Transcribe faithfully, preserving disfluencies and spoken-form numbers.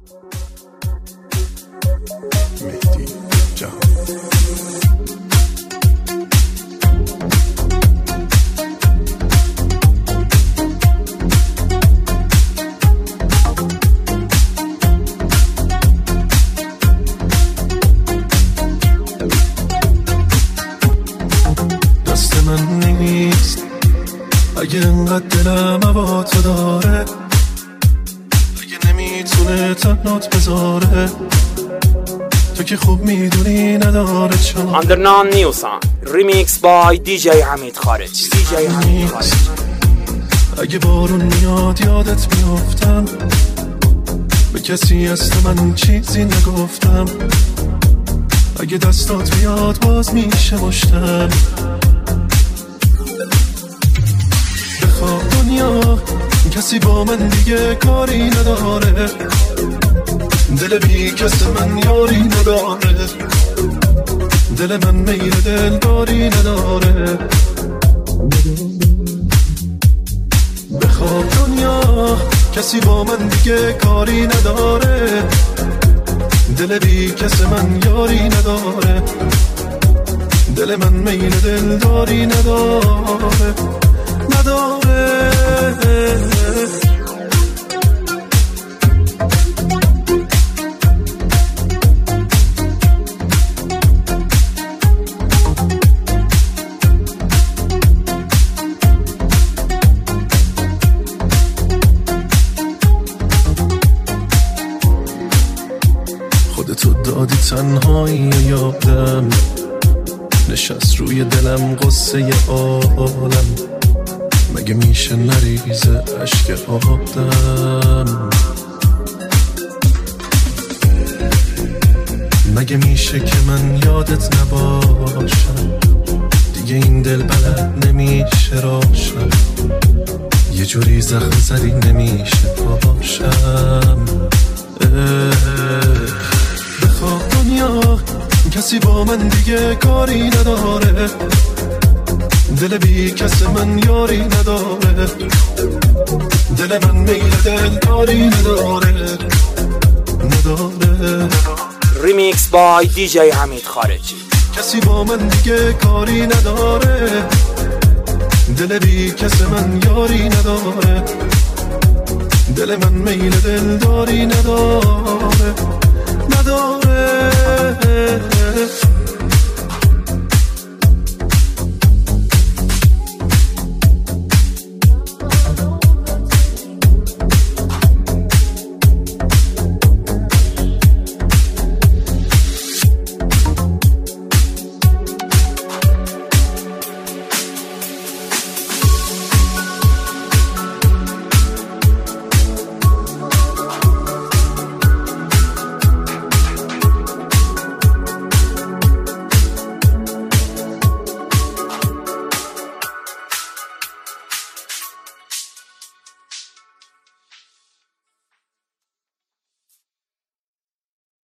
مهدی جان دست من نیست اگه انقدر دلم هوا تو داره، اگه نمیتونه تنات بذاره، تو که خوب میدونی نداره چون اندرنان نیوسان ریمیکس بای دی جی حمید خارجی. دی جی حمید خارجی. اگه بارون میاد یادت میافتم، به کسی هست من چیزی نگفتم، اگه دستات میاد باز میشه مشتم. بخواه دنیا کسی با من دیگه کاری نداره، دل بی کس من یاری نداره، دل من میل دلداری نداره. بخواه دنیا کسی با من دیگه کاری نداره، دل بی کس من یاری نداره، دل من میل دلداری نداره نداره. خودتو دادی تنهایی یادم، نشست روی دلم قصه عالم، مگه میشه نریزه عشق آدم، مگه میشه که من یادت نباشم، دیگه این دل بلد نمیشه راشم، یه جوری زخم زدی نمیشه پاشم. بخواه دنیا کسی با من دیگه کاری نداره، دل بی کس من یاری نداره، دل من میل دلداری نداره نداره. ریمیکس بای دی جی حمید خارجی. کسی با من دیگه کاری نداره، دل بی کس من یاری نداره، دل من میل دلداری نداره نداره.